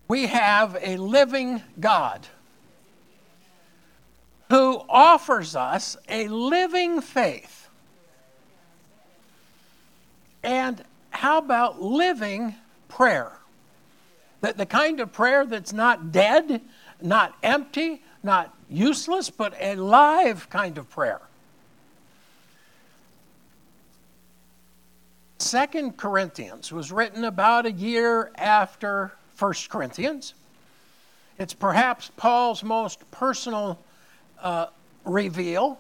We have a living God who offers us a living faith. And how about living prayer? The kind of prayer that's not dead, not empty, not useless, but a live kind of prayer. 2 Corinthians was written about a year after 1 Corinthians. It's perhaps Paul's most personal reveal.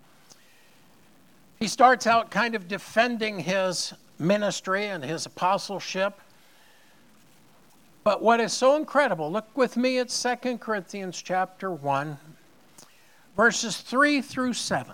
He starts out kind of defending his ministry and his apostleship. But what is so incredible, look with me at 2 Corinthians chapter 1, verses 3 through 7.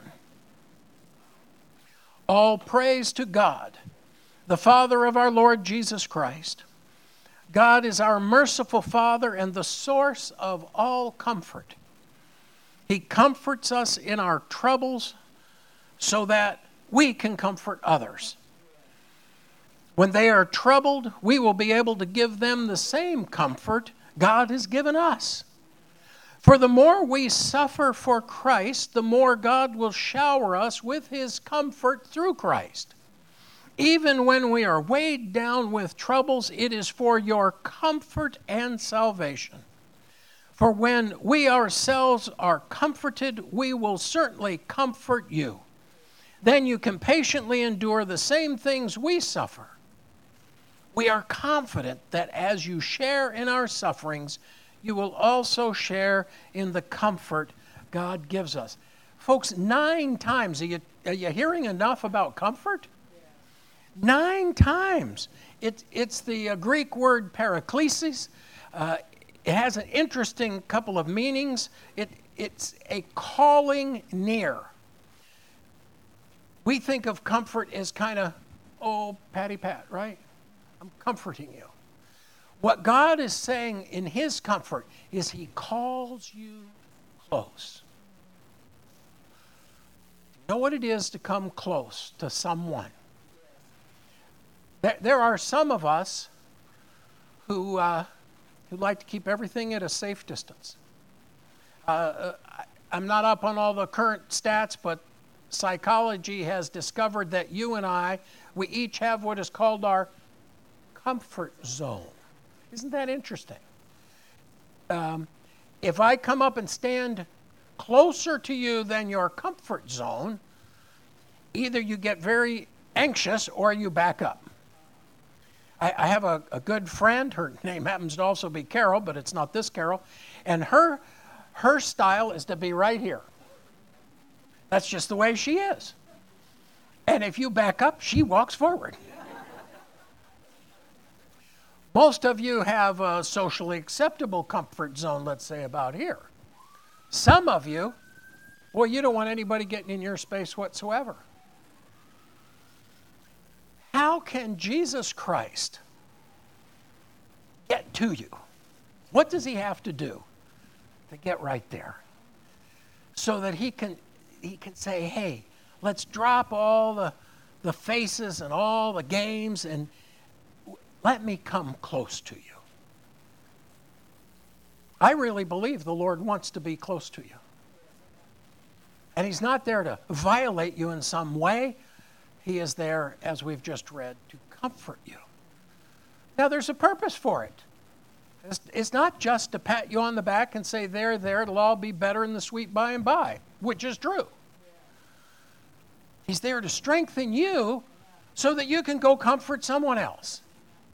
All praise to God, the Father of our Lord Jesus Christ. God is our merciful Father and the source of all comfort. He comforts us in our troubles so that we can comfort others. When they are troubled, we will be able to give them the same comfort God has given us. For the more we suffer for Christ, the more God will shower us with His comfort through Christ. Even when we are weighed down with troubles, it is for your comfort and salvation. For when we ourselves are comforted, we will certainly comfort you. Then you can patiently endure the same things we suffer. We are confident that as you share in our sufferings, you will also share in the comfort God gives us. Folks, 9 times, are you hearing enough about comfort? 9 times. It's the Greek word paraklesis. It has an interesting couple of meanings. It's a calling near. We think of comfort as kind of, patty pat, right? I'm comforting you. What God is saying in His comfort is He calls you close. You know what it is to come close to someone? There are some of us who like to keep everything at a safe distance. I'm not up on all the current stats, but psychology has discovered that you and I, we each have what is called our comfort zone. Isn't that interesting? If I come up and stand closer to you than your comfort zone, either you get very anxious or you back up. I have a good friend, her name happens to also be Carol, but it's not this Carol, and her style is to be right here. That's just the way she is. And if you back up, she walks forward. Most of you have a socially acceptable comfort zone, let's say about here. Some of you, well, you don't want anybody getting in your space whatsoever. How can Jesus Christ get to you? What does He have to do to get right there? So that He can say, hey, let's drop all the faces and all the games and let me come close to you. I really believe the Lord wants to be close to you. And He's not there to violate you in some way. He is there, as we've just read, to comfort you. Now, there's a purpose for it. It's not just to pat you on the back and say, there, it'll all be better in the sweet by and by, which is true. He's there to strengthen you so that you can go comfort someone else.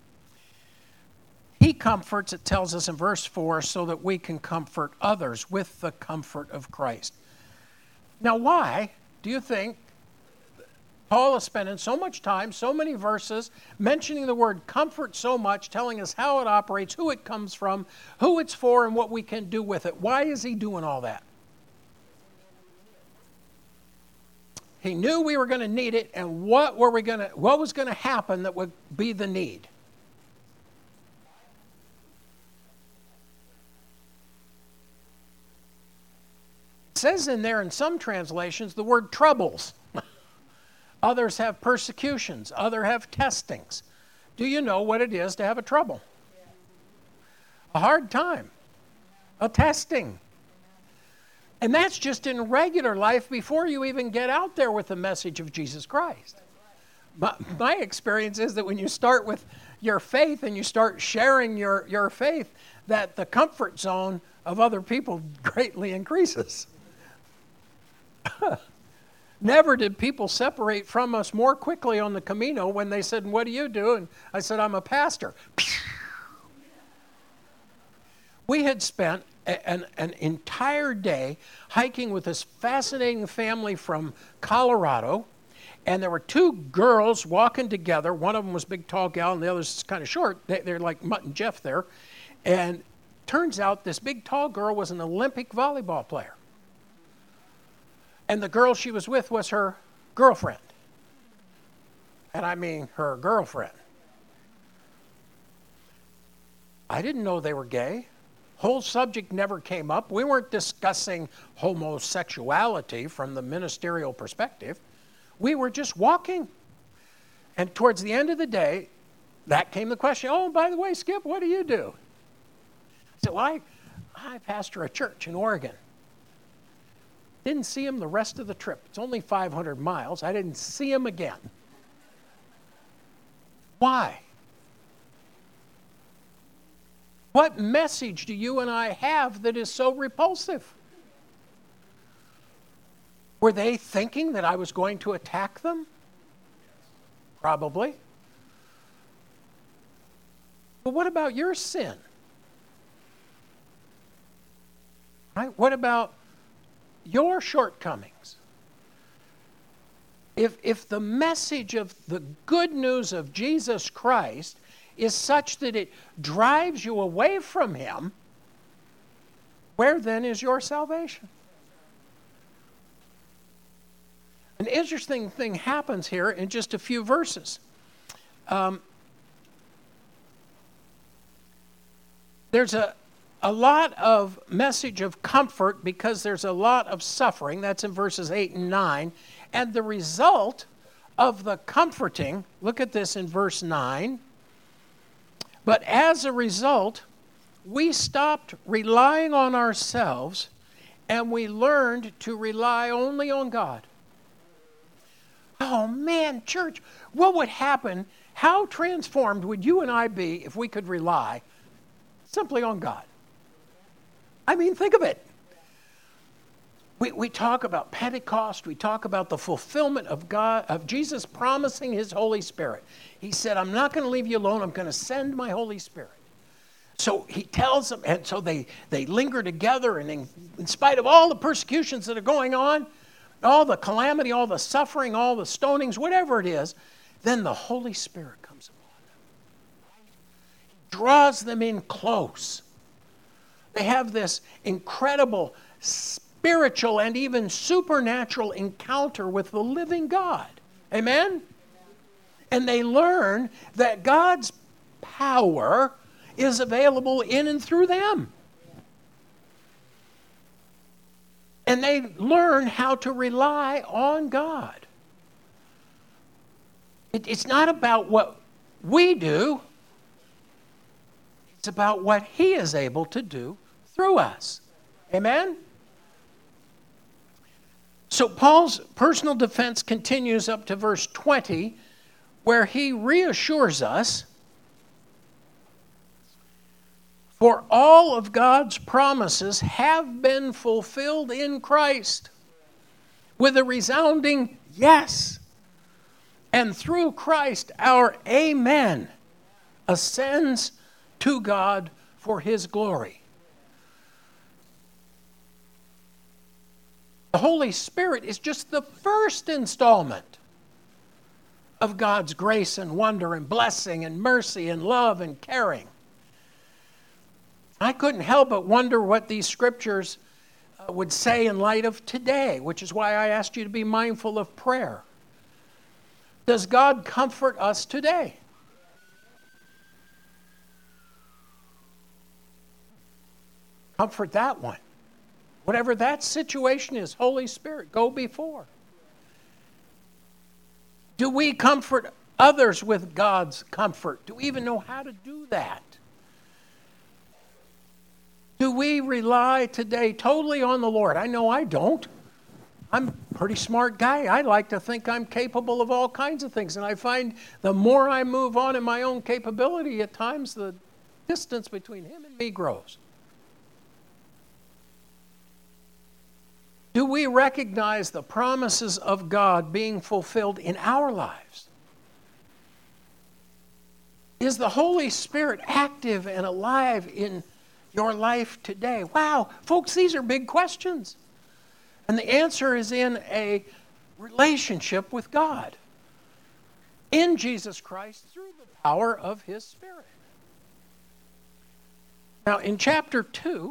He comforts, it tells us in verse 4, so that we can comfort others with the comfort of Christ. Now, why do you think Paul is spending so much time, so many verses, mentioning the word comfort so much, telling us how it operates, who it comes from, who it's for, and what we can do with it? Why is he doing all that? He knew we were going to need it, and what was going to happen that would be the need? It says in there in some translations the word troubles. Others have persecutions. Others have testings. Do you know what it is to have a trouble? a hard time, a testing. And that's just in regular life before you even get out there with the message of Jesus Christ. My experience is that when you start with your faith and you start sharing your faith, that the comfort zone of other people greatly increases. Never did people separate from us more quickly on the Camino when they said, "What do you do?" And I said, "I'm a pastor." We had spent an entire day hiking with this fascinating family from Colorado, and there were two girls walking together. One of them was a big, tall gal, and the other's kind of short. They're like Mutt and Jeff there. And turns out this big, tall girl was an Olympic volleyball player. And the girl she was with was her girlfriend. And I mean her girlfriend. I didn't know they were gay. Whole subject never came up. We weren't discussing homosexuality from the ministerial perspective. We were just walking. And towards the end of the day, that came the question, "Oh, by the way, Skip, what do you do?" I said, "Well, I pastor a church in Oregon." Didn't see him the rest of the trip. It's only 500 miles. I didn't see him again. Why? What message do you and I have that is so repulsive? Were they thinking that I was going to attack them? Probably. But what about your sin? Right? What about your shortcomings? If the message of the good news of Jesus Christ is such that it drives you away from Him, where then is your salvation? An interesting thing happens here in just a few verses. There's a lot of message of comfort because there's a lot of suffering. That's in verses 8 and 9. And the result of the comforting, look at this in verse 9. But as a result, we stopped relying on ourselves and we learned to rely only on God. Oh man, church, what would happen? How transformed would you and I be if we could rely simply on God? I mean, think of it. We talk about Pentecost. We talk about the fulfillment of God, of Jesus promising His Holy Spirit. He said, "I'm not going to leave you alone. I'm going to send my Holy Spirit." So He tells them, and so they linger together, and in spite of all the persecutions that are going on, all the calamity, all the suffering, all the stonings, whatever it is, then the Holy Spirit comes upon them. He draws them in close. They have this incredible spiritual and even supernatural encounter with the living God. Amen? And they learn that God's power is available in and through them. And they learn how to rely on God. It's not about what we do. It's about what He is able to do through us. Amen? So Paul's personal defense continues up to verse 20, where he reassures us, "For all of God's promises have been fulfilled in Christ with a resounding yes. And through Christ, our amen ascends to God for His glory." The Holy Spirit is just the first installment of God's grace and wonder and blessing and mercy and love and caring. I couldn't help but wonder what these scriptures would say in light of today, which is why I asked you to be mindful of prayer. Does God comfort us today? Comfort that one. Whatever that situation is, Holy Spirit, go before. Do we comfort others with God's comfort? Do we even know how to do that? Do we rely today totally on the Lord? I know I don't. I'm a pretty smart guy. I like to think I'm capable of all kinds of things. And I find the more I move on in my own capability, at times the distance between him and me grows. Do we recognize the promises of God being fulfilled in our lives? Is the Holy Spirit active and alive in your life today? Wow, folks, these are big questions. And the answer is in a relationship with God in Jesus Christ through the power of his Spirit. Now, in chapter 2,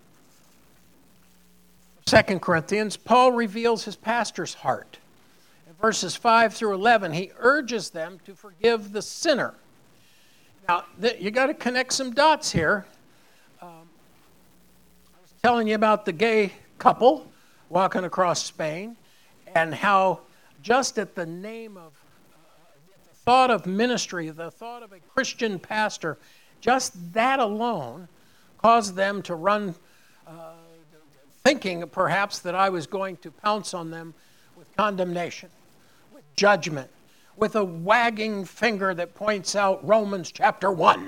2 Corinthians, Paul reveals his pastor's heart. In verses 5 through 11, he urges them to forgive the sinner. Now, you got to connect some dots here. I was telling you about the gay couple walking across Spain, and how just at the name of the thought of ministry, the thought of a Christian pastor, just that alone caused them to run, thinking perhaps that I was going to pounce on them with condemnation, with judgment, with a wagging finger that points out Romans chapter 1,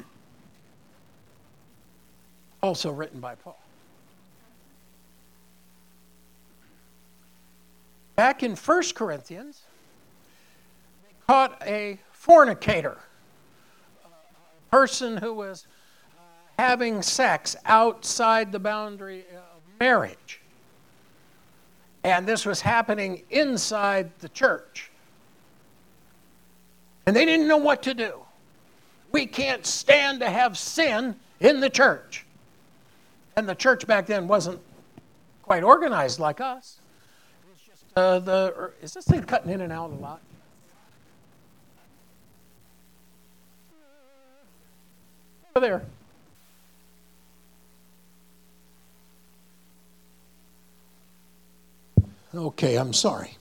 also written by Paul. Back in 1 Corinthians, they caught a fornicator, a person who was having sex outside the boundary of marriage. And this was happening inside the church. And they didn't know what to do. We can't stand to have sin in the church. And the church back then wasn't quite organized like us. Is this thing cutting in and out a lot? Over there. Okay, I'm sorry.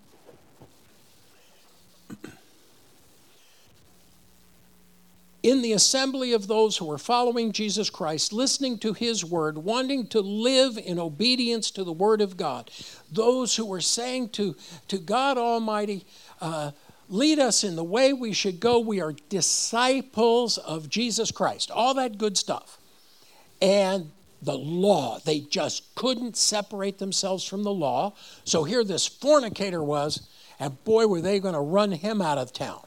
In the assembly of those who were following Jesus Christ, listening to his word, wanting to live in obedience to the word of God, those who were saying to God Almighty, lead us in the way we should go. We are disciples of Jesus Christ. All that good stuff. And the law, they just couldn't separate themselves from the law. So here this fornicator was, and boy, were they going to run him out of town.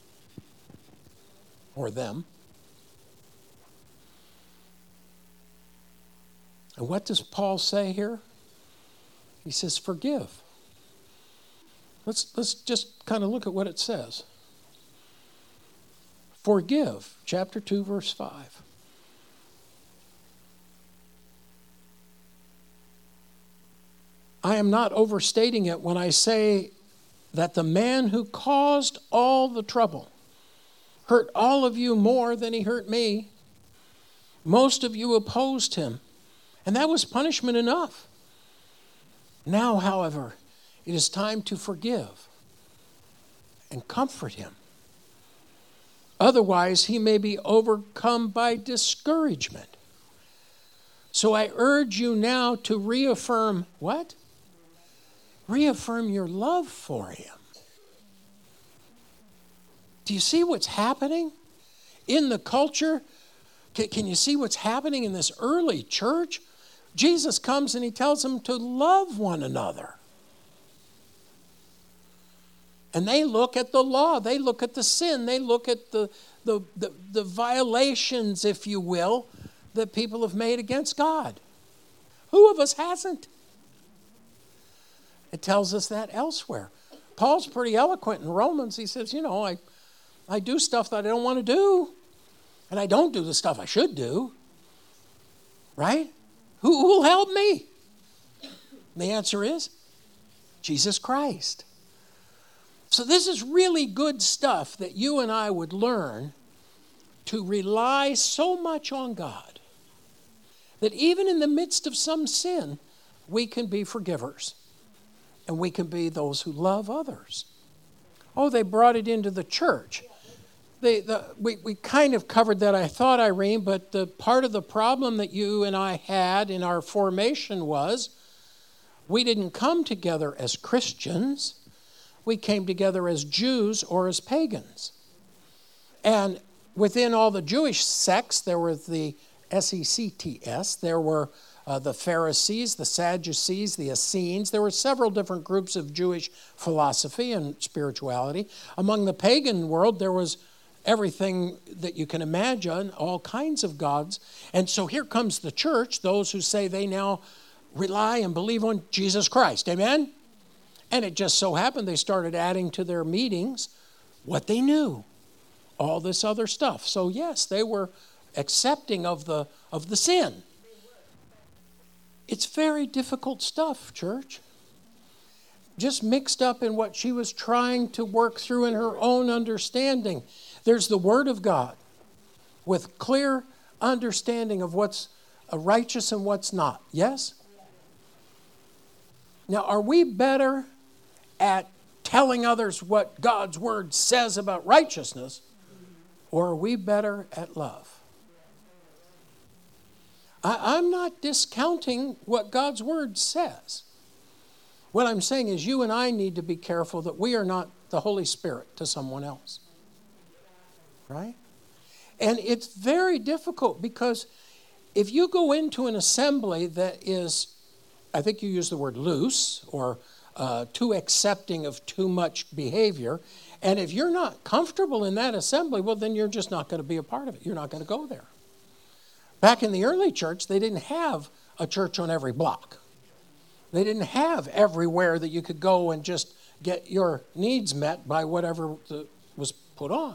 Or them. And what does Paul say here? He says, forgive. Let's just kind of look at what it says. Forgive, chapter 2, verse 5. I am not overstating it when I say that the man who caused all the trouble hurt all of you more than he hurt me. Most of you opposed him, and that was punishment enough. Now, however, it is time to forgive and comfort him. Otherwise, he may be overcome by discouragement. So I urge you now to reaffirm what? Reaffirm your love for him. Do you see what's happening in the culture? Can you see what's happening in this early church? Jesus comes and he tells them to love one another. And they look at the law. They look at the sin. They look at the violations, if you will, that people have made against God. Who of us hasn't? It tells us that elsewhere. Paul's pretty eloquent in Romans. He says, I do stuff that I don't want to do, and I don't do the stuff I should do. Right? Who will help me? And the answer is Jesus Christ. So this is really good stuff that you and I would learn to rely so much on God that even in the midst of some sin, we can be forgivers and we can be those who love others. Oh, they brought it into the church. We kind of covered that, I thought, Irene, but the part of the problem that you and I had in our formation was we didn't come together as Christians. We came together as Jews or as pagans. And within all the Jewish sects, there were the SECTS, there were the Pharisees, the Sadducees, the Essenes. There were several different groups of Jewish philosophy and spirituality. Among the pagan world, there was everything that you can imagine, all kinds of gods. And so here comes the church, those who say they now rely and believe on Jesus Christ. Amen? And it just so happened they started adding to their meetings what they knew, all this other stuff. So yes, they were accepting of the sin. It's very difficult stuff, church. Just mixed up in what she was trying to work through in her own understanding. There's the Word of God with clear understanding of what's righteous and what's not. Yes? Now, are we better at telling others what God's Word says about righteousness, or are we better at love? I'm not discounting what God's Word says. What I'm saying is you and I need to be careful that we are not the Holy Spirit to someone else. Right? And it's very difficult because if you go into an assembly that is, I think you use the word loose or too accepting of too much behavior, and if you're not comfortable in that assembly, well, then you're just not going to be a part of it. You're not going to go there. Back in the early church, they didn't have a church on every block. They didn't have everywhere that you could go and just get your needs met by whatever was put on.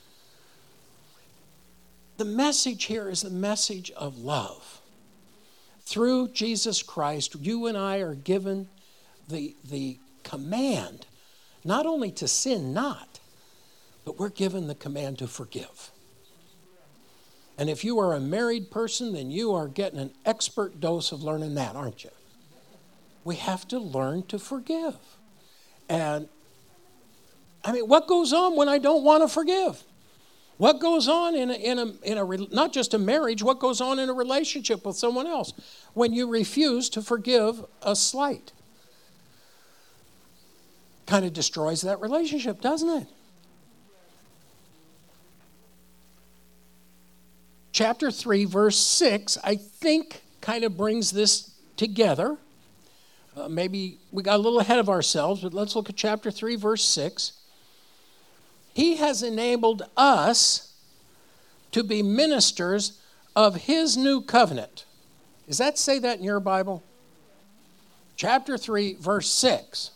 The message here is the message of love. Through Jesus Christ, you and I are given the command not only to sin not, but we're given the command to forgive. And if you are a married person, then you are getting an expert dose of learning that, aren't you? We have to learn to forgive. And, I mean, what goes on when I don't want to forgive? What goes on in a not just a marriage, what goes on in a relationship with someone else when you refuse to forgive a slight? Kind of destroys that relationship, doesn't it? Chapter 3, verse 6, I think kind of brings this together. Maybe we got a little ahead of ourselves, but let's look at chapter 3, verse 6. He has enabled us to be ministers of his new covenant. Does that say that in your Bible? Chapter 3, verse 6.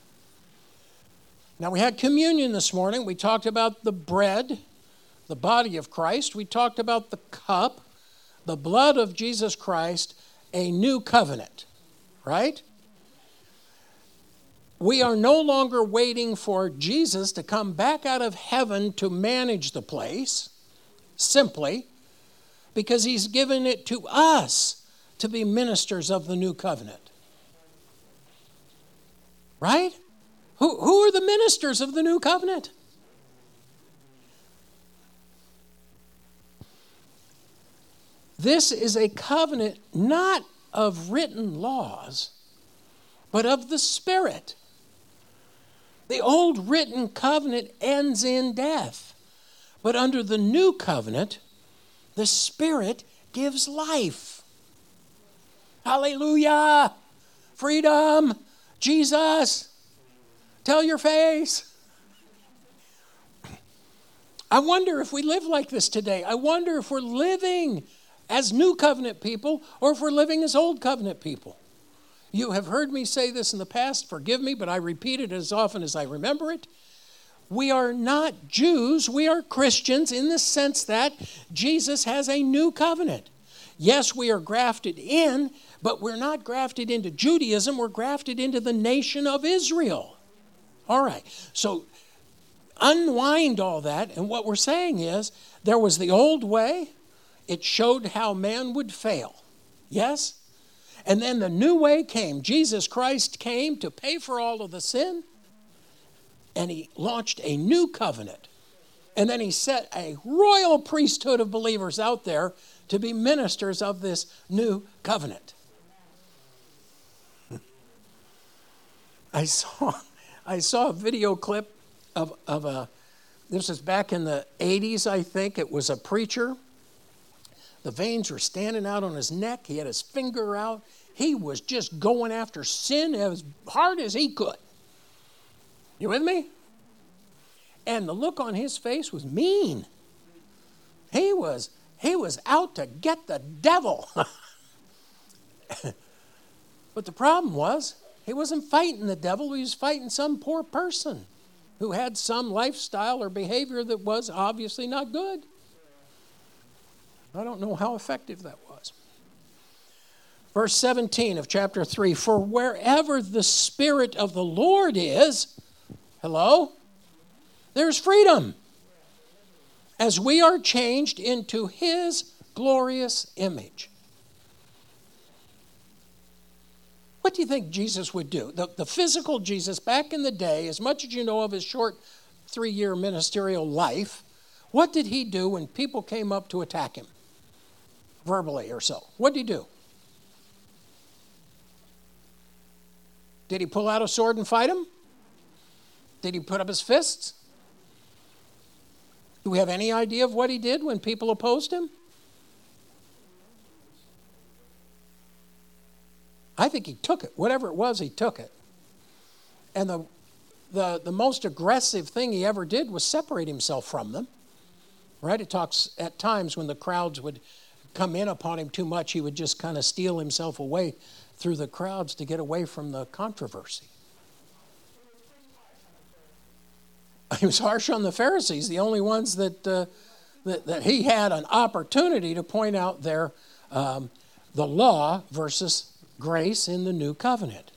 Now, we had communion this morning. We talked about the bread, the body of Christ. We talked about the cup, the blood of Jesus Christ, a new covenant, right? We are no longer waiting for Jesus to come back out of heaven to manage the place, simply because he's given it to us to be ministers of the new covenant. Right? Who are the ministers of the new covenant? This is a covenant not of written laws, but of the Spirit. The old written covenant ends in death, but under the new covenant, the Spirit gives life. Hallelujah! Freedom! Jesus! Tell your face! I wonder if we live like this today. I wonder if we're living as new covenant people or if we're living as old covenant people. You have heard me say this in the past, forgive me, but I repeat it as often as I remember it. We are not Jews, we are Christians in the sense that Jesus has a new covenant. Yes, we are grafted in, but we're not grafted into Judaism, we're grafted into the nation of Israel. All right, so unwind all that, and what we're saying is there was the old way. It showed how man would fail. Yes? And then the new way came. Jesus Christ came to pay for all of the sin, and he launched a new covenant. And then he set a royal priesthood of believers out there to be ministers of this new covenant. I saw a video clip of a, this was back in the 80s, I think. It was a preacher. The veins were standing out on his neck. He had his finger out. He was just going after sin as hard as he could. You with me? And the look on his face was mean. He was out to get the devil. But the problem was, he wasn't fighting the devil. He was fighting some poor person who had some lifestyle or behavior that was obviously not good. I don't know how effective that was. Verse 17 of chapter 3, for wherever the Spirit of the Lord is, hello, there's freedom, as we are changed into His glorious image. What do you think Jesus would do? The physical Jesus back in the day, as much as you know of his short 3-year ministerial life, what did he do when people came up to attack him? Verbally or so. What did he do? Did he pull out a sword and fight him? Did he put up his fists? Do we have any idea of what he did when people opposed him? I think he took it. Whatever it was, he took it. And the most aggressive thing he ever did was separate himself from them. Right? It talks at times when the crowds would come in upon him too much, he would just kind of steal himself away through the crowds to get away from the controversy. He was harsh on the Pharisees, the only ones that he had an opportunity to point out the law versus grace in the new covenant.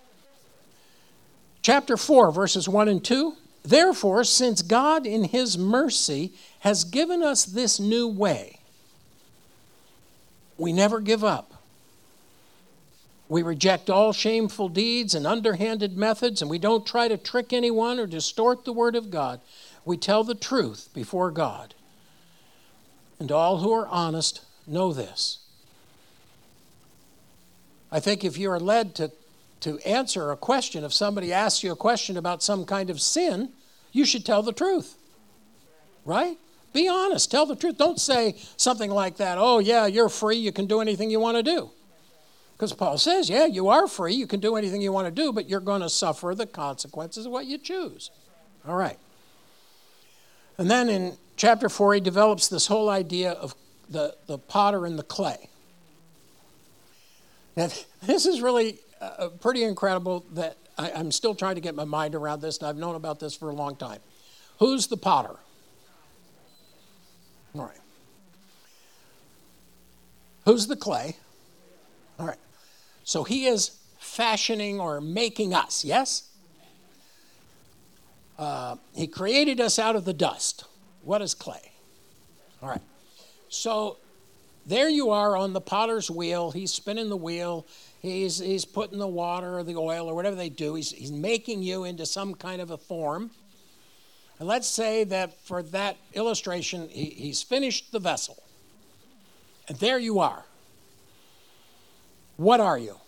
Chapter 4, verses 1 and 2. Therefore, since God in his mercy has given us this new way, we never give up. We reject all shameful deeds and underhanded methods, and we don't try to trick anyone or distort the word of God. We tell the truth before God. And all who are honest know this. I think if you are led to answer a question, if somebody asks you a question about some kind of sin, you should tell the truth. Right? Be honest. Tell the truth. Don't say something like that, oh yeah, you're free, you can do anything you want to do. Because Paul says, yeah, you are free, you can do anything you want to do, but you're going to suffer the consequences of what you choose. All right. And then in chapter 4, he develops this whole idea of the potter and the clay. Now, this is really pretty incredible that I'm still trying to get my mind around this, and I've known about this for a long time. Who's the potter? All right. Who's the clay? All right. So he is fashioning or making us, yes? He created us out of the dust. What is clay? All right. So there you are on the potter's wheel. He's spinning the wheel. He's putting the water or the oil or whatever they do. He's making you into some kind of a form. And let's say that for that illustration, he's finished the vessel. And there you are. What are you?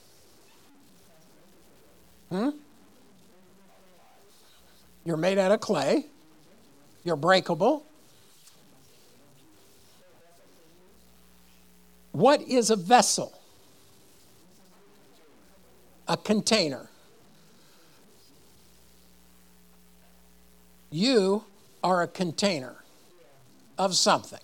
You're made out of clay. You're breakable. What is a vessel? A container. You are a container of something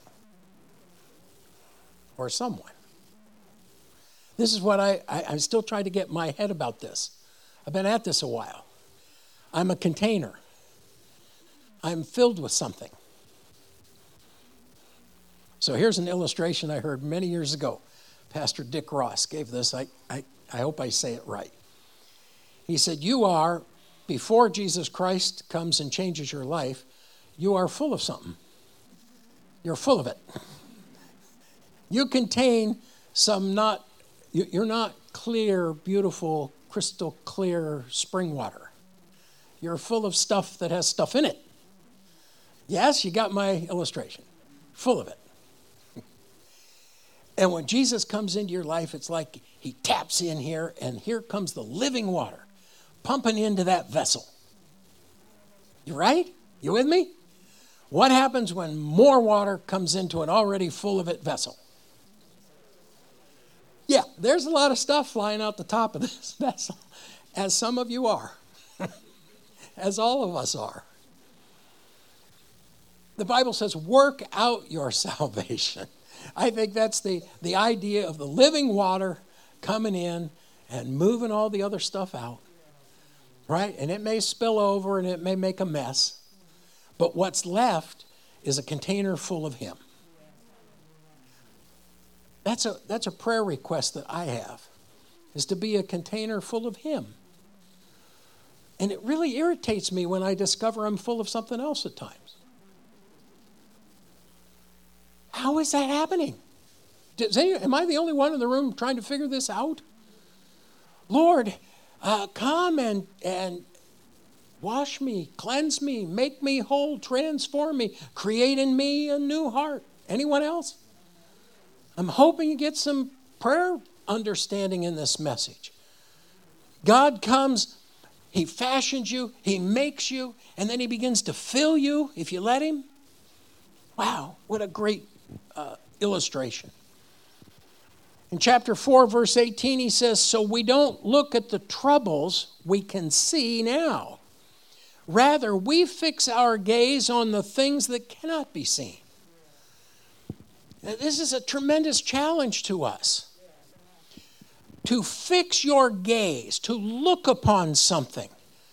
or someone. This is what I'm still trying to get my head about this. I've been at this a while. I'm a container. I'm filled with something. So here's an illustration I heard many years ago. Pastor Dick Ross gave this. I hope I say it right. He said, you are, before Jesus Christ comes and changes your life, you are full of something. You're full of it. You contain some you're not clear, beautiful, crystal clear spring water. You're full of stuff that has stuff in it. Yes, you got my illustration. Full of it. And when Jesus comes into your life, it's like he taps in here, and here comes the living water pumping into that vessel. You right? You with me? What happens when more water comes into an already full of it vessel? Yeah, there's a lot of stuff flying out the top of this vessel, as some of you are, as all of us are. The Bible says, work out your salvation. I think that's the idea of the living water coming in and moving all the other stuff out, right? And it may spill over and it may make a mess, but what's left is a container full of him. That's a prayer request that I have, is to be a container full of him. And it really irritates me when I discover I'm full of something else at times. How is that happening? Am I the only one in the room trying to figure this out? Lord, come and wash me, cleanse me, make me whole, transform me, create in me a new heart. Anyone else? I'm hoping you get some prayer understanding in this message. God comes, he fashions you, he makes you, and then he begins to fill you if you let him. Wow, what a great illustration. In chapter 4, verse 18, he says, so we don't look at the troubles we can see now. Rather, we fix our gaze on the things that cannot be seen. Now, this is a tremendous challenge to us. To fix your gaze, to look upon something.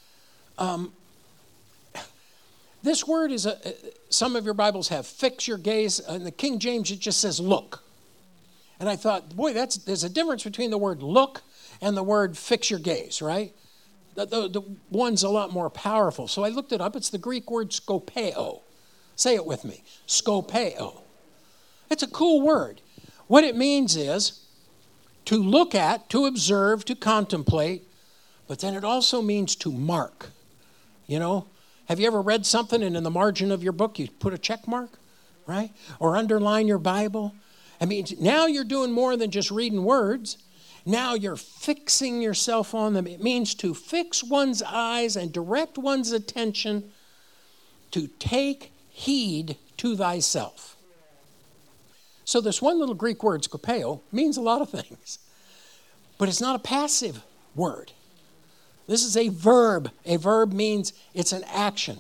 This word is, some of your Bibles have fix your gaze. In the King James, it just says look. And I thought, boy, there's a difference between the word look and the word fix your gaze, right? The one's a lot more powerful. So I looked it up. It's the Greek word skopeo. Say it with me. Skopeo. It's a cool word. What it means is to look at, to observe, to contemplate, but then it also means to mark. You know, have you ever read something and in the margin of your book you put a check mark, right? Or underline your Bible? I mean, now you're doing more than just reading words. Now you're fixing yourself on them. It means to fix one's eyes and direct one's attention, to take heed to thyself. So this one little Greek word, skopeo, means a lot of things. But it's not a passive word. This is a verb. A verb means it's an action.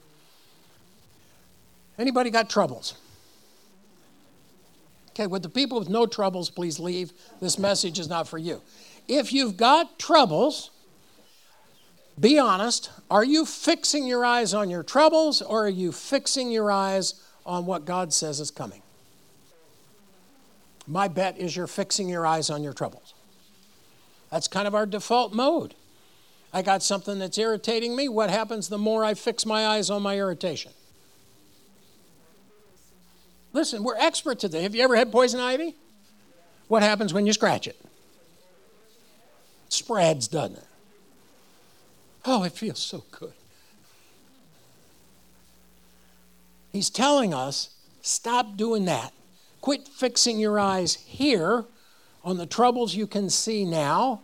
Anybody got troubles? Okay, with the people with no troubles, please leave. This message is not for you. If you've got troubles, be honest. Are you fixing your eyes on your troubles, or are you fixing your eyes on what God says is coming? My bet is you're fixing your eyes on your troubles. That's kind of our default mode. I got something that's irritating me. What happens the more I fix my eyes on my irritation? Listen, we're expert today. Have you ever had poison ivy? What happens when you scratch it? It spreads, doesn't it? Oh, it feels so good. He's telling us, stop doing that. Quit fixing your eyes here on the troubles you can see now.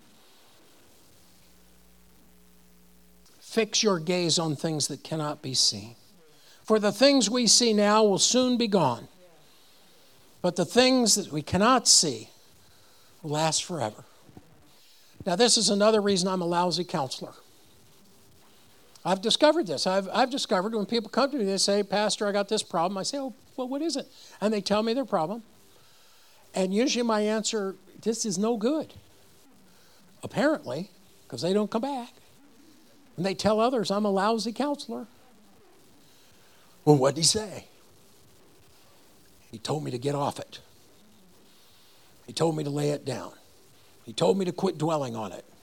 Fix your gaze on things that cannot be seen. For the things we see now will soon be gone. But the things that we cannot see will last forever. Now, this is another reason I'm a lousy counselor. I've discovered this. I've discovered when people come to me, they say, Pastor, I got this problem. I say, oh, well, what is it? And they tell me their problem. And usually my answer, this is no good. Apparently, because they don't come back. And they tell others, I'm a lousy counselor. Well, what'd he say? He told me to get off it. He told me to lay it down. He told me to quit dwelling on it.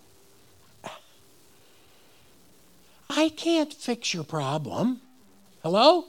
I can't fix your problem. Hello?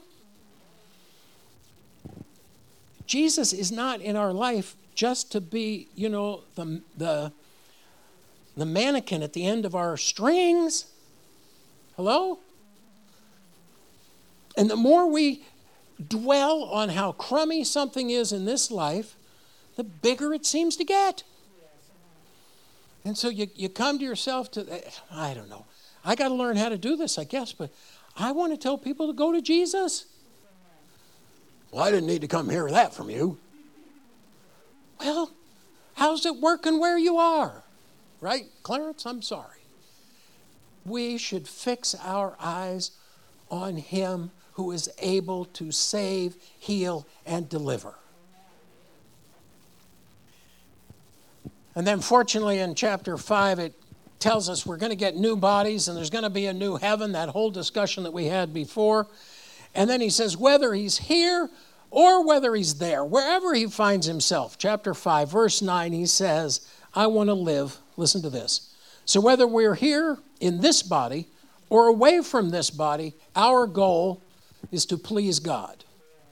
Jesus is not in our life just to be, the mannequin at the end of our strings. Hello? And the more we dwell on how crummy something is in this life, the bigger it seems to get. And so you come to yourself I don't know. I got to learn how to do this, I guess, but I want to tell people to go to Jesus. Well, I didn't need to come hear that from you. Well, how's it working where you are? Right, Clarence? I'm sorry. We should fix our eyes on him who is able to save, heal, and deliver. And then fortunately in chapter 5, it tells us we're going to get new bodies and there's going to be a new heaven, that whole discussion that we had before. And then he says whether he's here or whether he's there, wherever he finds himself. Chapter 5, verse 9, he says, I want to live. Listen to this. So whether we're here in this body or away from this body, our goal is to please God.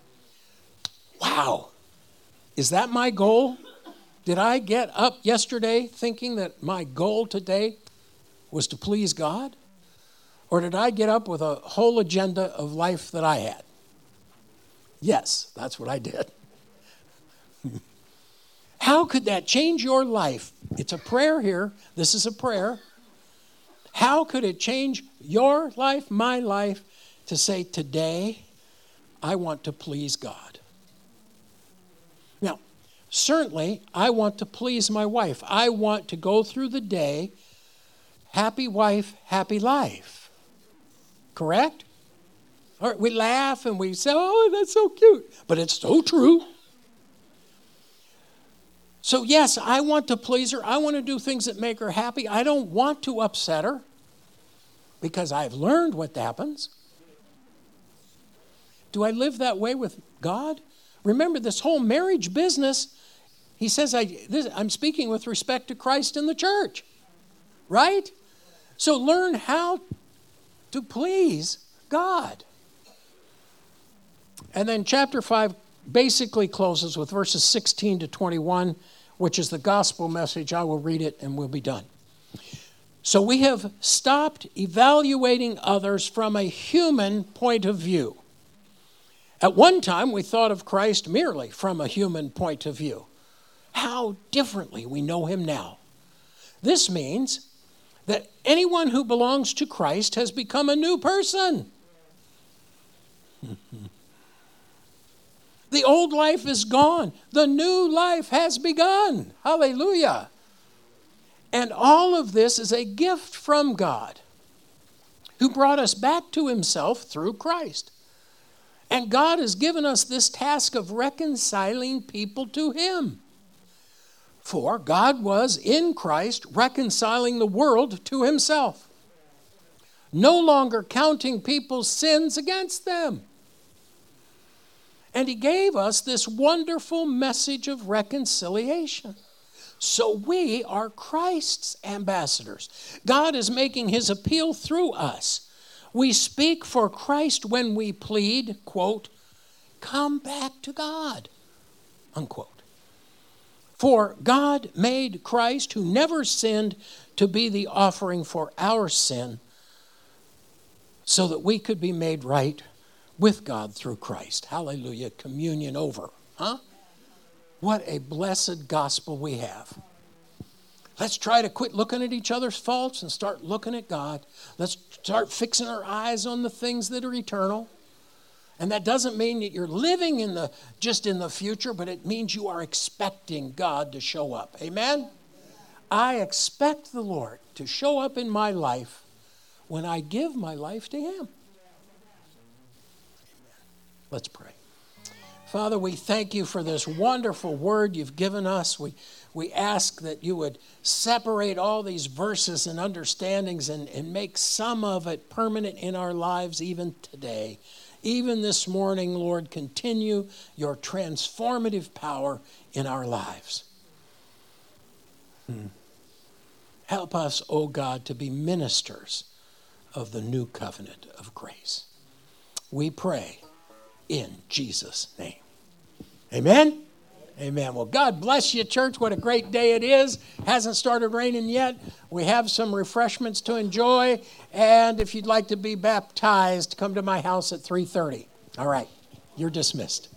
Wow. Is that my goal? Did I get up yesterday thinking that my goal today was to please God? Or did I get up with a whole agenda of life that I had? Yes, that's what I did. How could that change your life? It's a prayer here. This is a prayer. How could it change your life, my life, to say, today, I want to please God? Now, certainly, I want to please my wife. I want to go through the day, happy wife, happy life. Correct? All right, we laugh and we say, oh, that's so cute. But it's so true. So yes, I want to please her. I want to do things that make her happy. I don't want to upset her because I've learned what happens. Do I live that way with God? Remember, this whole marriage business, he says, I'm speaking with respect to Christ and the church, right? So learn how to please God. And then chapter 5 basically closes with verses 16 to 21, which is the gospel message. I will read it and we'll be done. So we have stopped evaluating others from a human point of view. At one time, we thought of Christ merely from a human point of view. How differently we know him now. This means that anyone who belongs to Christ has become a new person. The old life is gone. The new life has begun. Hallelujah. And all of this is a gift from God, who brought us back to himself through Christ. And God has given us this task of reconciling people to him. For God was in Christ reconciling the world to himself, no longer counting people's sins against them. And he gave us this wonderful message of reconciliation. So we are Christ's ambassadors. God is making his appeal through us. We speak for Christ when we plead, quote, come back to God, unquote. For God made Christ, who never sinned, to be the offering for our sin, so that we could be made right with God through Christ. Hallelujah. Communion over. Huh? What a blessed gospel we have. Let's try to quit looking at each other's faults and start looking at God. Let's start fixing our eyes on the things that are eternal. And that doesn't mean that you're living just in the future, but it means you are expecting God to show up. Amen? I expect the Lord to show up in my life when I give my life to him. Let's pray. Father, we thank you for this wonderful word you've given us. We ask that you would separate all these verses and understandings and make some of it permanent in our lives even today. Even this morning, Lord, continue your transformative power in our lives. Help us, O God, to be ministers of the new covenant of grace. We pray in Jesus' name. Amen? Amen. Well, God bless you, church. What a great day it is. Hasn't started raining yet. We have some refreshments to enjoy. And if you'd like to be baptized, come to my house at 3:30. All right. You're dismissed.